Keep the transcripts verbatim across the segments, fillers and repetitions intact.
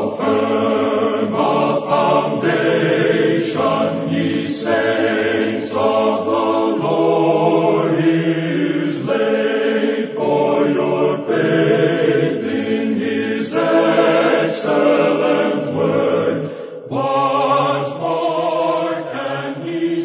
firm a foundation, ye saints of the Lord, is laid, for your faith in his excellent word. What more can he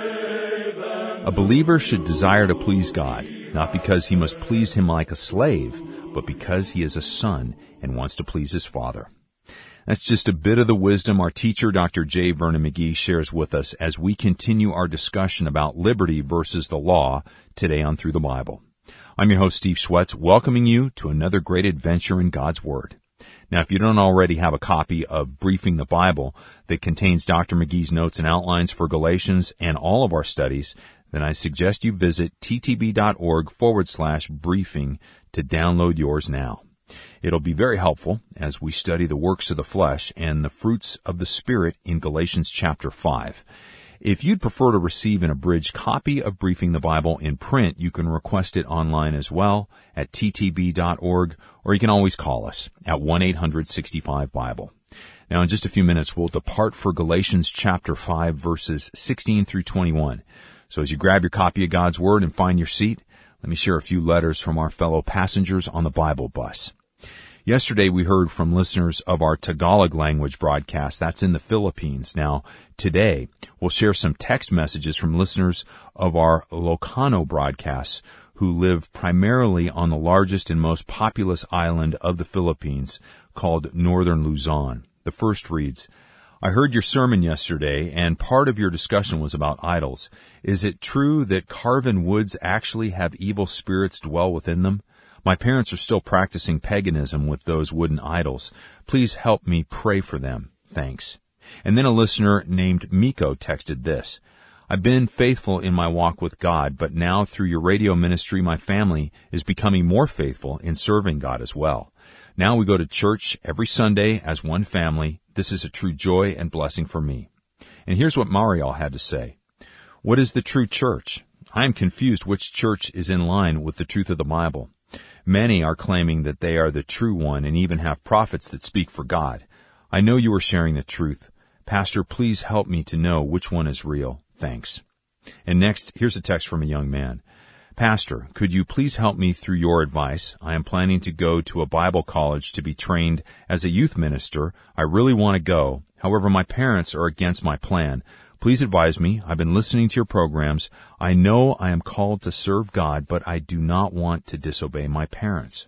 say than... A believer should desire to please God, not because he must please him like a slave, but because he is a son and wants to please his Father. That's just a bit of the wisdom our teacher, Doctor J. Vernon McGee, shares with us as we continue our discussion about liberty versus the law today on Through the Bible. I'm your host, Steve Schwetz, welcoming you to another great adventure in God's Word. Now, if you don't already have a copy of Briefing the Bible that contains Doctor McGee's notes and outlines for Galatians and all of our studies, then I suggest you visit ttb.org forward slash briefing to download yours now. It'll be very helpful as we study the works of the flesh and the fruits of the Spirit in Galatians chapter five. If you'd prefer to receive an abridged copy of Briefing the Bible in print, you can request it online as well at t t b dot org, or you can always call us at one eight hundred sixty-five Bible. Now, in just a few minutes, we'll depart for Galatians chapter five, verses sixteen through twenty-one. So as you grab your copy of God's Word and find your seat, let me share a few letters from our fellow passengers on the Bible bus. Yesterday, we heard from listeners of our Tagalog language broadcast. That's in the Philippines. Now, today, we'll share some text messages from listeners of our Ilocano broadcasts who live primarily on the largest and most populous island of the Philippines called Northern Luzon. The first reads, I heard your sermon yesterday, and part of your discussion was about idols. Is it true that carven woods actually have evil spirits dwell within them? My parents are still practicing paganism with those wooden idols. Please help me pray for them. Thanks. And then a listener named Miko texted this. I've been faithful in my walk with God, but now through your radio ministry, my family is becoming more faithful in serving God as well. Now we go to church every Sunday as one family. This is a true joy and blessing for me. And here's what Mariel had to say. What is the true church? I am confused which church is in line with the truth of the Bible. Many are claiming that they are the true one and even have prophets that speak for God. I know you are sharing the truth. Pastor, please help me to know which one is real. Thanks. And next, here's a text from a young man. Pastor, could you please help me through your advice? I am planning to go to a Bible college to be trained as a youth minister. I really want to go. However, my parents are against my plan. Please advise me. I've been listening to your programs. I know I am called to serve God, but I do not want to disobey my parents.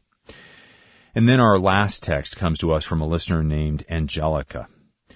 And then our last text comes to us from a listener named Angelica.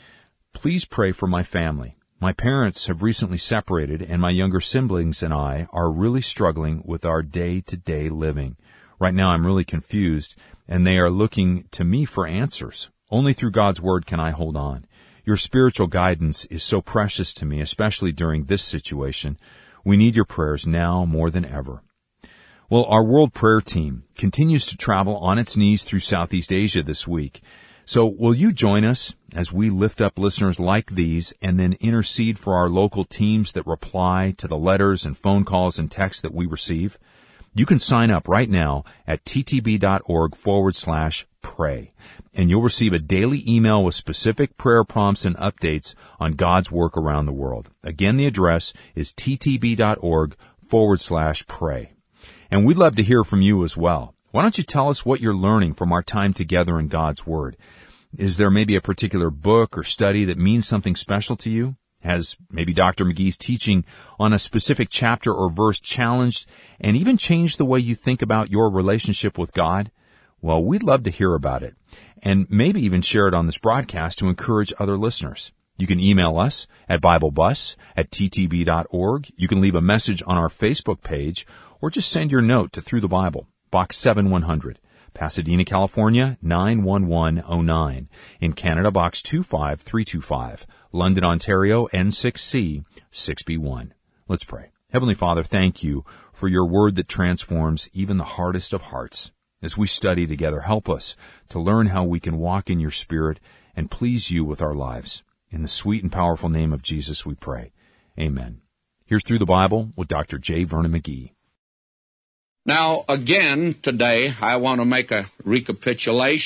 Please pray for my family. My parents have recently separated, and my younger siblings and I are really struggling with our day-to-day living. Right now I'm really confused, and they are looking to me for answers. Only through God's Word can I hold on. Your spiritual guidance is so precious to me, especially during this situation. We need your prayers now more than ever. Well, our World Prayer Team continues to travel on its knees through Southeast Asia this week. So will you join us as we lift up listeners like these and then intercede for our local teams that reply to the letters and phone calls and texts that we receive? You can sign up right now at ttb.org forward slash pray, and you'll receive a daily email with specific prayer prompts and updates on God's work around the world. Again, the address is ttb.org forward slash pray. And we'd love to hear from you as well. Why don't you tell us what you're learning from our time together in God's Word? Is there maybe a particular book or study that means something special to you? Has maybe Doctor McGee's teaching on a specific chapter or verse challenged and even changed the way you think about your relationship with God? Well, we'd love to hear about it, and maybe even share it on this broadcast to encourage other listeners. You can email us at BibleBus at ttb.org. You can leave a message on our Facebook page, or just send your note to Through the Bible, Box seven one hundred, Pasadena, California, nine one one oh nine. In Canada, Box two five three two five. London, Ontario, N six C six B one. Let's pray. Heavenly Father, thank you for your word that transforms even the hardest of hearts. As we study together, help us to learn how we can walk in your Spirit and please you with our lives. In the sweet and powerful name of Jesus we pray. Amen. Here's Through the Bible with Doctor J. Vernon McGee. Now, again, today, I want to make a recapitulation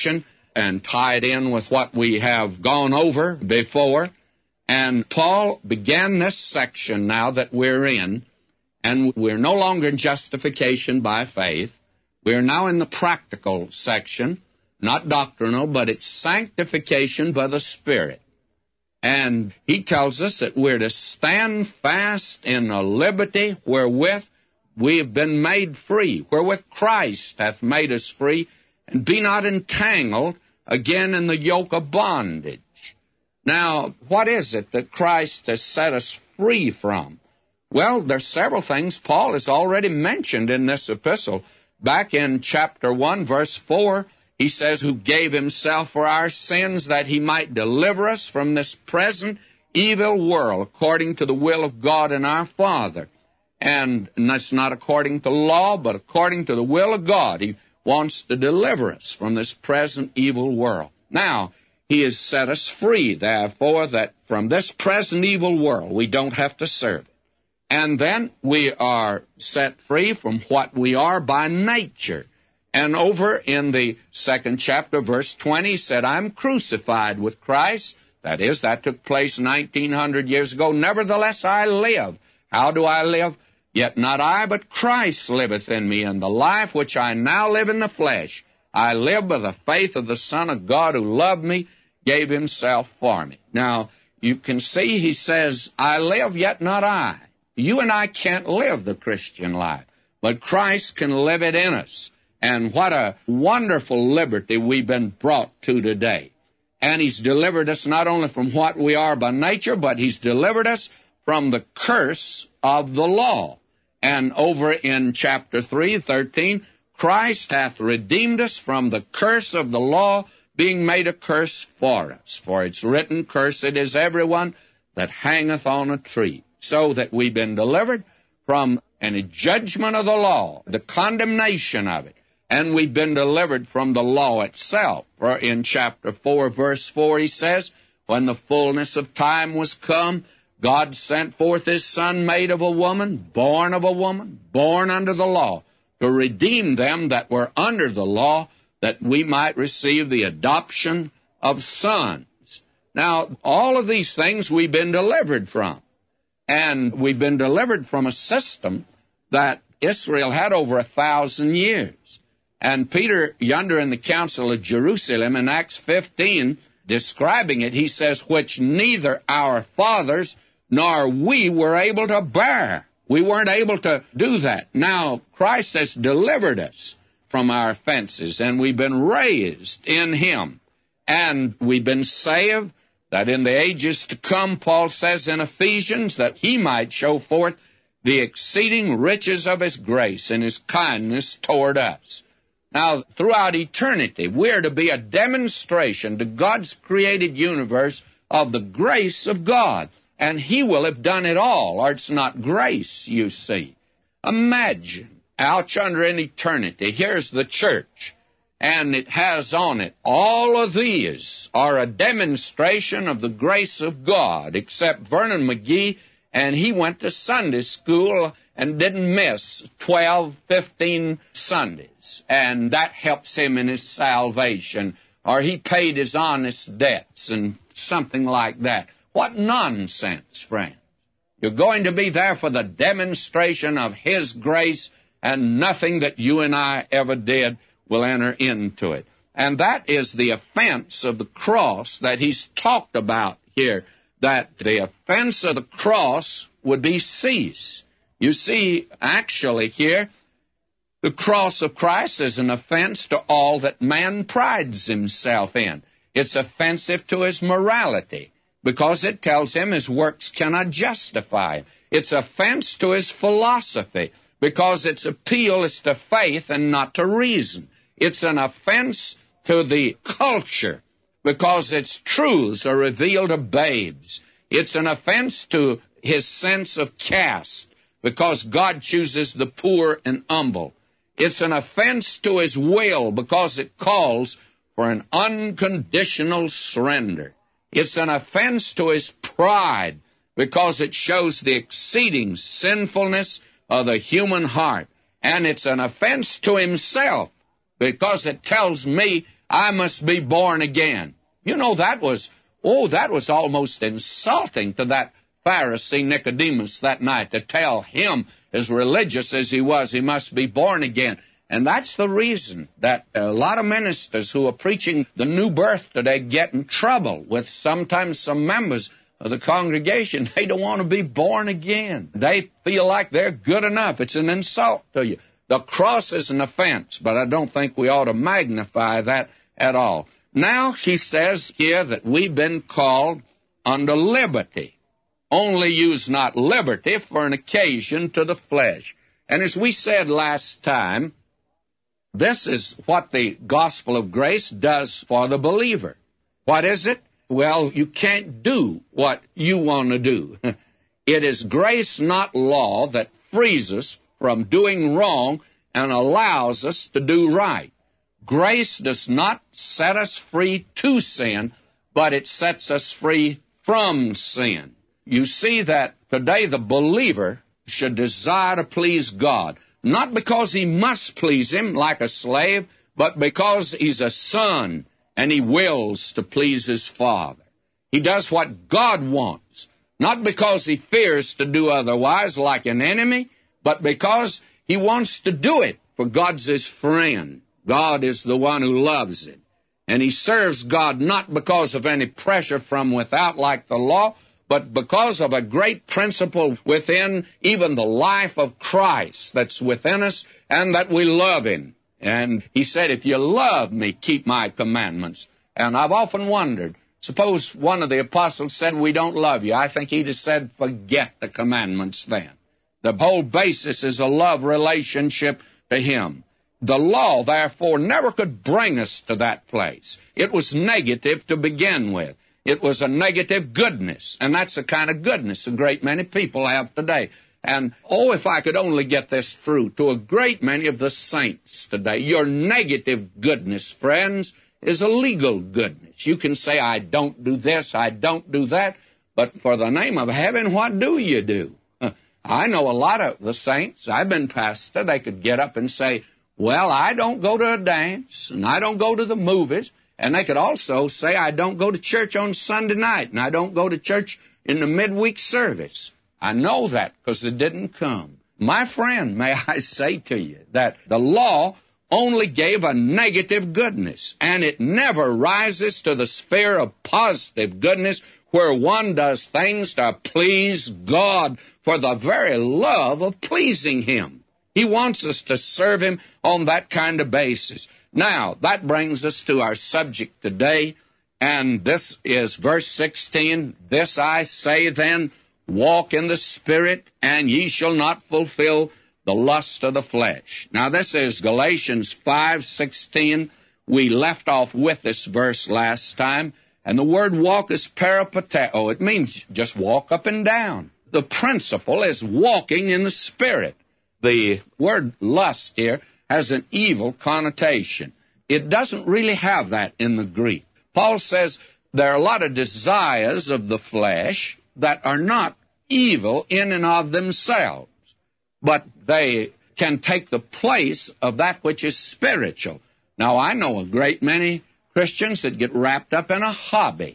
and tie it in with what we have gone over before. And Paul began this section now that we're in, and we're no longer in justification by faith. We're now in the practical section, not doctrinal, but it's sanctification by the Spirit. And he tells us that we're to stand fast in the liberty wherewith we have been made free, wherewith Christ hath made us free, and be not entangled again in the yoke of bondage. Now, what is it that Christ has set us free from? Well, there's several things Paul has already mentioned in this epistle. Back in chapter one, verse four, he says, who gave himself for our sins that he might deliver us from this present evil world, according to the will of God and our Father. And that's not according to law, but according to the will of God. He wants to deliver us from this present evil world. Now, he has set us free, therefore, that from this present evil world we don't have to serve it. And then we are set free from what we are by nature. And over in the second chapter, verse twenty, he said, I'm crucified with Christ. That is, that took place nineteen hundred years ago. Nevertheless, I live. How do I live? Yet not I, but Christ liveth in me, and the life which I now live in the flesh, I live by the faith of the Son of God who loved me, gave himself for me. Now, you can see he says, I live, yet not I. You and I can't live the Christian life, but Christ can live it in us. And what a wonderful liberty we've been brought to today. And he's delivered us not only from what we are by nature, but he's delivered us from the curse of the law. And over in chapter three, thirteen, Christ hath redeemed us from the curse of the law, being made a curse for us. For it's written, cursed is everyone that hangeth on a tree. So that we've been delivered from any judgment of the law, the condemnation of it. And we've been delivered from the law itself. For in chapter four, verse four, he says, when the fullness of time was come, God sent forth his Son, made of a woman, born of a woman, born under the law, to redeem them that were under the law, that we might receive the adoption of sons. Now, all of these things we've been delivered from. And we've been delivered from a system that Israel had over a thousand years. And Peter, yonder in the Council of Jerusalem in Acts fifteen, describing it, he says, which neither our fathers nor we were able to bear. We weren't able to do that. Now, Christ has delivered us from our offenses, and we've been raised in him. And we've been saved, that in the ages to come, Paul says in Ephesians, that he might show forth the exceeding riches of his grace and his kindness toward us. Now, throughout eternity, we're to be a demonstration to God's created universe of the grace of God. And he will have done it all, or it's not grace, you see. Imagine, out yonder in eternity, here's the church, and it has on it, all of these are a demonstration of the grace of God, except Vernon McGee, and he went to Sunday school and didn't miss twelve, fifteen Sundays. And that helps him in his salvation. Or he paid his honest debts and something like that. What nonsense, friends. You're going to be there for the demonstration of his grace, and nothing that you and I ever did will enter into it. And that is the offense of the cross that he's talked about here, that the offense of the cross would be ceased. You see, actually here, the cross of Christ is an offense to all that man prides himself in. It's offensive to his morality, because it tells him his works cannot justify him. It's offense to his philosophy, because its appeal is to faith and not to reason. It's an offense to the culture, because its truths are revealed to babes. It's an offense to his sense of caste, because God chooses the poor and humble. It's an offense to his will, because it calls for an unconditional surrender. It's an offense to his pride, because it shows the exceeding sinfulness of the human heart. And it's an offense to himself, because it tells me I must be born again. You know, that was, oh, that was almost insulting to that Pharisee Nicodemus that night, to tell him, as religious as he was, he must be born again. And that's the reason that a lot of ministers who are preaching the new birth today get in trouble with sometimes some members of the congregation. They don't want to be born again. They feel like they're good enough. It's an insult to you. The cross is an offense, but I don't think we ought to magnify that at all. Now he says here that we've been called unto liberty. Only use not liberty for an occasion to the flesh. And as we said last time, this is what the gospel of grace does for the believer. What is it? Well, you can't do what you want to do. It is grace, not law, that frees us from doing wrong and allows us to do right. Grace does not set us free to sin, but it sets us free from sin. You see that today the believer should desire to please God, not because he must please him like a slave, but because he's a son and he wills to please his Father. He does what God wants, not because he fears to do otherwise like an enemy, but because he wants to do it, for God's his friend. God is the one who loves him. And he serves God not because of any pressure from without like the law, but because of a great principle within even the life of Christ that's within us, and that we love him. And he said, if you love me, keep my commandments. And I've often wondered, suppose one of the apostles said, we don't love you. I think he'd have said, forget the commandments then. The whole basis is a love relationship to him. The law, therefore, never could bring us to that place. It was negative to begin with. It was a negative goodness, and that's the kind of goodness a great many people have today. And, oh, if I could only get this through to a great many of the saints today. Your negative goodness, friends, is a legal goodness. You can say, I don't do this, I don't do that, but for the name of heaven, what do you do? I know a lot of the saints. I've been pastor. They could get up and say, well, I don't go to a dance, and I don't go to the movies. And they could also say, I don't go to church on Sunday night, and I don't go to church in the midweek service. I know that because it didn't come. My friend, may I say to you that the law only gave a negative goodness, and it never rises to the sphere of positive goodness where one does things to please God for the very love of pleasing him. He wants us to serve him on that kind of basis. Now, that brings us to our subject today, and this is verse sixteen. This I say then, walk in the Spirit, and ye shall not fulfill the lust of the flesh. Now, this is Galatians five sixteen. We left off with this verse last time, and the word walk is peripateo. It means just walk up and down. The principle is walking in the Spirit. The word lust here has an evil connotation. It doesn't really have that in the Greek. Paul says there are a lot of desires of the flesh that are not evil in and of themselves, but they can take the place of that which is spiritual. Now, I know a great many Christians that get wrapped up in a hobby,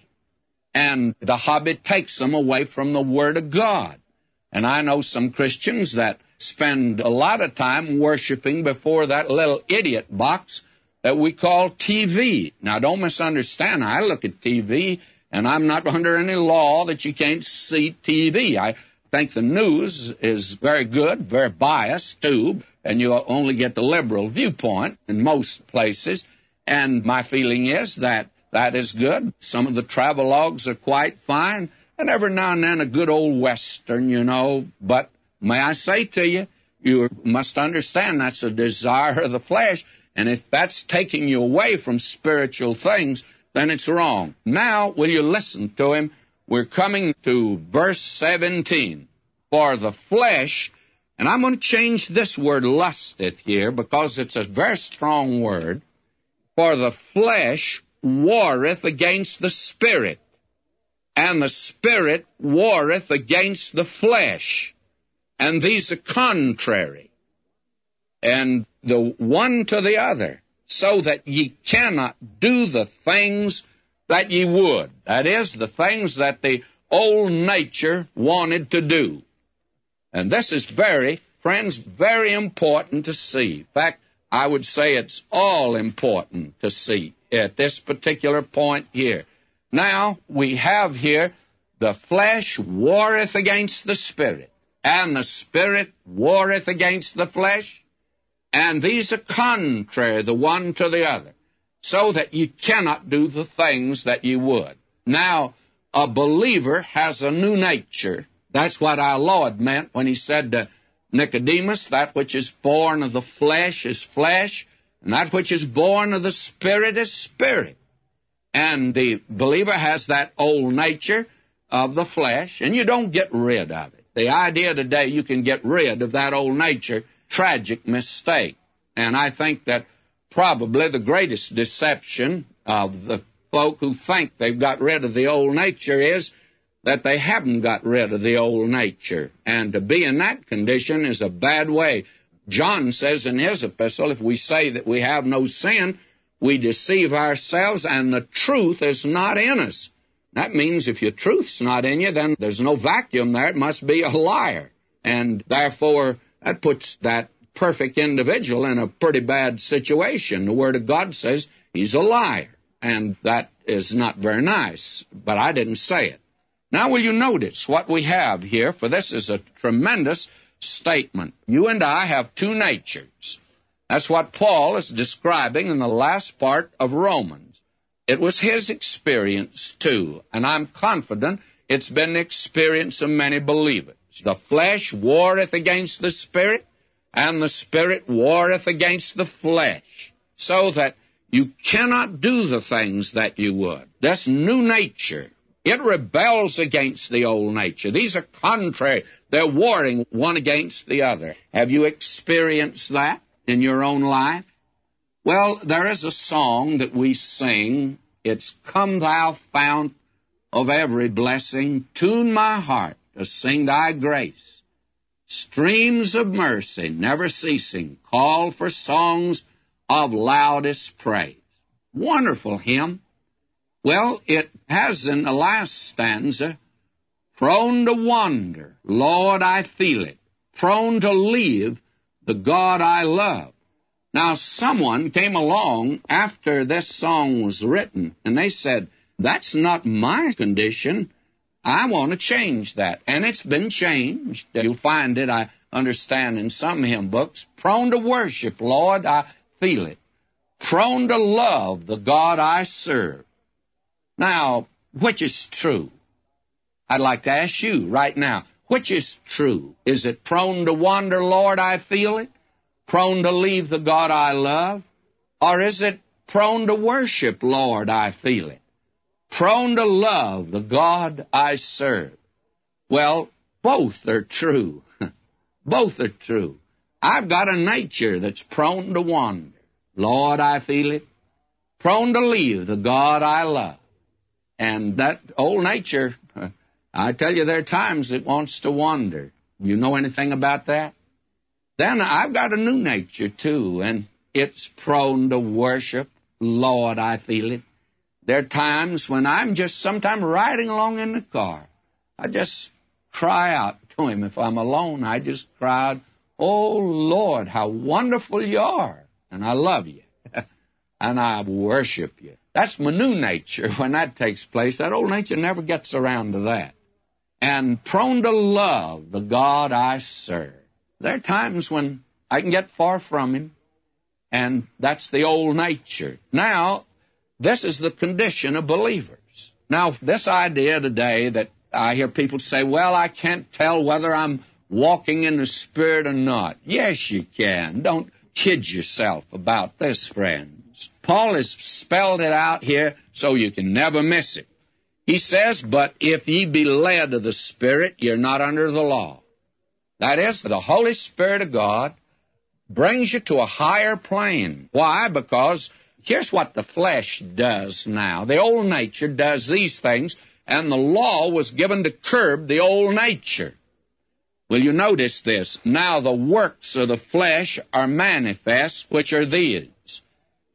and the hobby takes them away from the Word of God. And I know some Christians that spend a lot of time worshiping before that little idiot box that we call T V. Now, don't misunderstand. I look at T V, and I'm not under any law that you can't see T V. I think the news is very good, very biased, too, and you only get the liberal viewpoint in most places. And my feeling is that that is good. Some of the travelogues are quite fine, and every now and then a good old Western, you know. But may I say to you, you must understand that's a desire of the flesh, and if that's taking you away from spiritual things, then it's wrong. Now, will you listen to him? We're coming to verse seventeen. For the flesh, and I'm going to change this word lusteth here because it's a very strong word. For the flesh warreth against the spirit, and the spirit warreth against the flesh. And these are contrary, and the one to the other. so that ye cannot do the things that ye would. That is, the things that the old nature wanted to do. And this is very, friends, very important to see. In fact, I would say it's all important to see at this particular point here. Now, we have here, the flesh warreth against the spirit, and the spirit warreth against the flesh, and these are contrary the one to the other, so that you cannot do the things that you would. Now, a believer has a new nature. That's what our Lord meant when he said to Nicodemus, that which is born of the flesh is flesh, and that which is born of the spirit is spirit. And the believer has that old nature of the flesh, and you don't get rid of it. The idea today you can get rid of that old nature, tragic mistake. And I think that probably the greatest deception of the folk who think they've got rid of the old nature is that they haven't got rid of the old nature. And to be in that condition is a bad way. John says in his epistle, if we say that we have no sin, we deceive ourselves, and the truth is not in us. That means if your truth's not in you, then there's no vacuum there. It must be a liar. And therefore, that puts that perfect individual in a pretty bad situation. The Word of God says he's a liar, and that is not very nice, but I didn't say it. Now, will you notice what we have here? For this is a tremendous statement. You and I have two natures. That's what Paul is describing in the last part of Romans. It was his experience, too, and I'm confident it's been the experience of many believers. The flesh warreth against the spirit, and the spirit warreth against the flesh, so that you cannot do the things that you would. This new nature, it rebels against the old nature. These are contrary. They're warring one against the other. Have you experienced that in your own life? Well, there is a song that we sing. It's Come Thou Fount of Every Blessing, tune my heart to sing thy grace. Streams of mercy never ceasing, call for songs of loudest praise. Wonderful hymn. Well, it has in the last stanza, prone to wander, Lord, I feel it, prone to leave the God I love. Now, someone came along after this song was written, and they said, that's not my condition. I want to change that. And it's been changed. You'll find it, I understand, in some hymn books. Prone to worship, Lord, I feel it. Prone to love the God I serve. Now, which is true? I'd like to ask you right now, which is true? Is it prone to wander, Lord, I feel it? Prone to leave the God I love? Or is it prone to worship, Lord, I feel it? Prone to love the God I serve? Well, both are true. Both are true. I've got a nature that's prone to wander. Lord, I feel it. Prone to leave the God I love. And that old nature, I tell you, there are times it wants to wander. You know anything about that? Then I've got a new nature, too, and it's prone to worship. Lord, I feel it. There are times when I'm just sometime riding along in the car. I just cry out to him. If I'm alone, I just cry out, oh, Lord, how wonderful you are. And I love you. And I worship you. That's my new nature. When that takes place, that old nature never gets around to that. And prone to love the God I serve. There are times when I can get far from him, and that's the old nature. Now, this is the condition of believers. Now, this idea today that I hear people say, well, I can't tell whether I'm walking in the Spirit or not. Yes, you can. Don't kid yourself about this, friends. Paul has spelled it out here so you can never miss it. He says, but if ye be led of the Spirit, you're not under the law. That is, the Holy Spirit of God brings you to a higher plane. Why? Because here's what the flesh does now. The old nature does these things, and the law was given to curb the old nature. Will you notice this? Now the works of the flesh are manifest, which are these.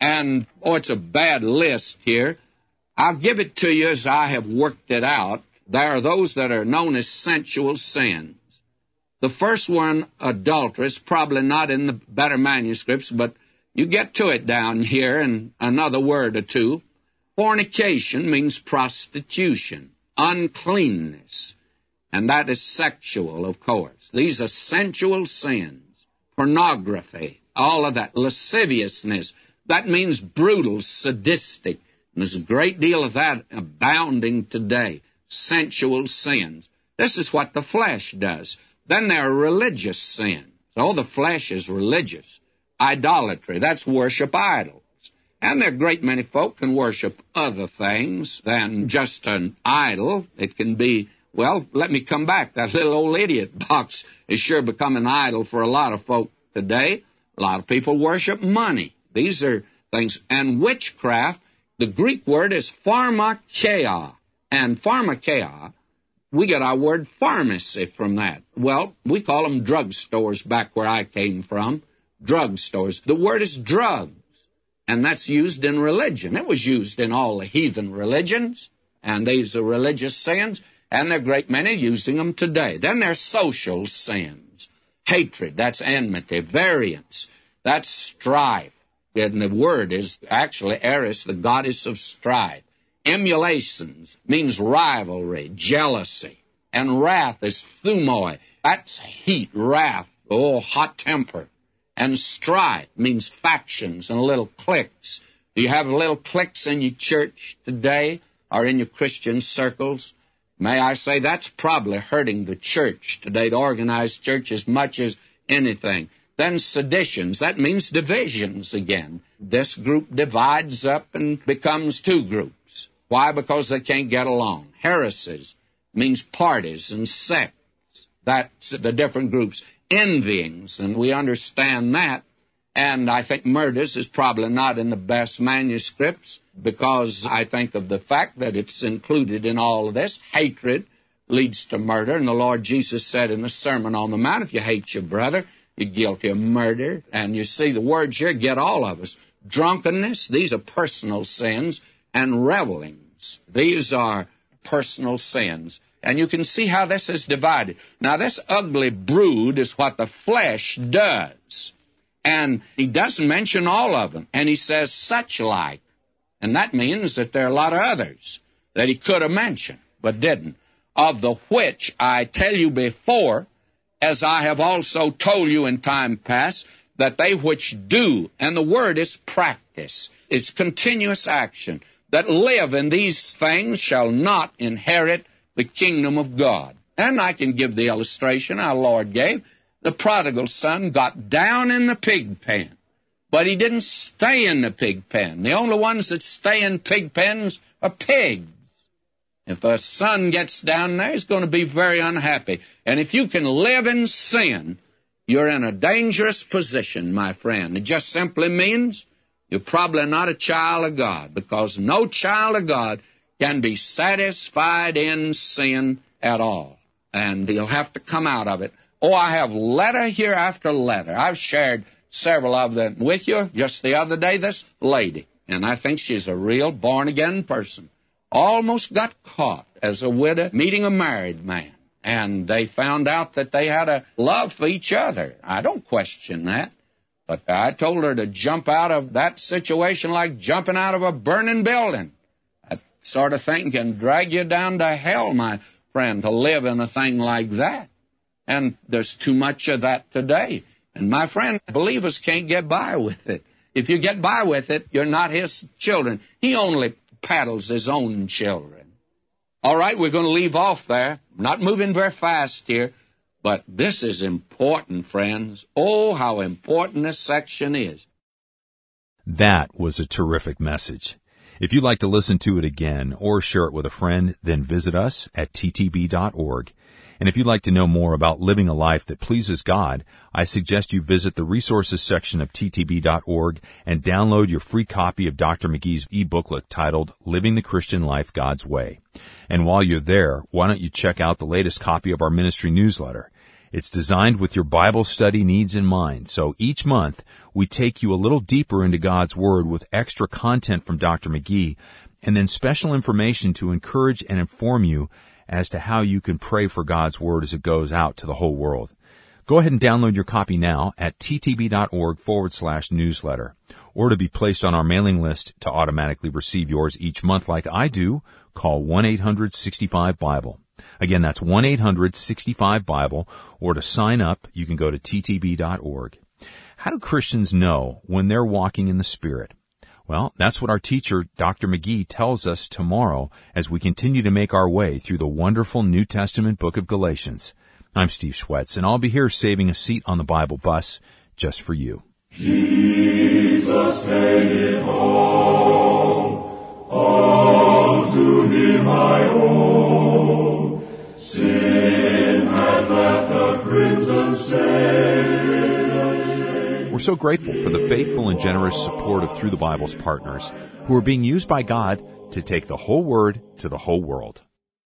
And, oh, it's a bad list here. I'll give it to you as I have worked it out. There are those that are known as sensual sins. The first one, adulterous, probably not in the better manuscripts, but you get to it down here in another word or two. Fornication means prostitution, uncleanness, and that is sexual, of course. These are sensual sins. Pornography, all of that. Lasciviousness, that means brutal, sadistic. And there's a great deal of that abounding today. Sensual sins. This is what the flesh does. Then there are religious sins. Oh, the flesh is religious. Idolatry, that's worship idols. And there are a great many folk can worship other things than just an idol. It can be, well, let me come back. That little old idiot box has sure become an idol for a lot of folk today. A lot of people worship money. These are things. And witchcraft, the Greek word is pharmakeia. And pharmakeia, we get our word pharmacy from that. Well, we call them drugstores back where I came from. Drugstores. The word is drugs, and that's used in religion. It was used in all the heathen religions, and these are religious sins, and there are a great many using them today. Then there's social sins. Hatred, that's enmity. Variance, that's strife. And the word is actually Eris, the goddess of strife. Emulations means rivalry, jealousy. And wrath is thumoi. That's heat, wrath, oh, hot temper. And strife means factions and little cliques. Do you have little cliques in your church today or in your Christian circles? May I say that's probably hurting the church today, the organized church, as much as anything. Then seditions, that means divisions again. This group divides up and becomes two groups. Why? Because they can't get along. Heresies means parties and sects. That's the different groups. Envyings, and we understand that. And I think murders is probably not in the best manuscripts because I think of the fact that it's included in all of this. Hatred leads to murder, and the Lord Jesus said in the Sermon on the Mount, if you hate your brother, you're guilty of murder. And you see the words here get all of us. Drunkenness, these are personal sins, and revelings, these are personal sins. And you can see how this is divided. Now, this ugly brood is what the flesh does. And he doesn't mention all of them. And he says such like. And that means that there are a lot of others that he could have mentioned, but didn't. Of the which I tell you before, as I have also told you in time past, that they which do, and the word is practice, it's continuous action, that live in these things shall not inherit the kingdom of God. And I can give the illustration our Lord gave. The prodigal son got down in the pig pen, but he didn't stay in the pig pen. The only ones that stay in pig pens are pigs. If a son gets down there, he's going to be very unhappy. And if you can live in sin, you're in a dangerous position, my friend. It just simply means you're probably not a child of God, because no child of God can be satisfied in sin at all. And he'll have to come out of it. Oh, I have letter here after letter. I've shared several of them with you just the other day. This lady, and I think she's a real born-again person, almost got caught as a widow meeting a married man. And they found out that they had a love for each other. I don't question that. But I told her to jump out of that situation like jumping out of a burning building. That sort of thing can drag you down to hell, my friend, to live in a thing like that. And there's too much of that today. And my friend, believers can't get by with it. If you get by with it, you're not his children. He only paddles his own children. All right, we're going to leave off there. Not moving very fast here. But this is important, friends. Oh, how important this section is. That was a terrific message. If you'd like to listen to it again or share it with a friend, then visit us at t t b dot org. And if you'd like to know more about living a life that pleases God, I suggest you visit the resources section of t t b dot org and download your free copy of Doctor McGee's e-booklet titled Living the Christian Life God's Way. And while you're there, why don't you check out the latest copy of our ministry newsletter? It's designed with your Bible study needs in mind. So each month, we take you a little deeper into God's Word with extra content from Doctor McGee, and then special information to encourage and inform you as to how you can pray for God's Word as it goes out to the whole world. Go ahead and download your copy now at ttb.org forward slash newsletter. Or to be placed on our mailing list to automatically receive yours each month like I do, call one eight hundred sixty-five Bible. Again, that's one eight hundred sixty-five Bible, or to sign up, you can go to t t b dot org. How do Christians know when they're walking in the Spirit? Well, that's what our teacher, Doctor McGee, tells us tomorrow as we continue to make our way through the wonderful New Testament book of Galatians. I'm Steve Schwetz, and I'll be here saving a seat on the Bible bus just for you. Jesus paid it all, all to him I owe. Sin had left a crimson stain. We're so grateful for the faithful and generous support of Through the Bible's partners who are being used by God to take the whole Word to the whole world.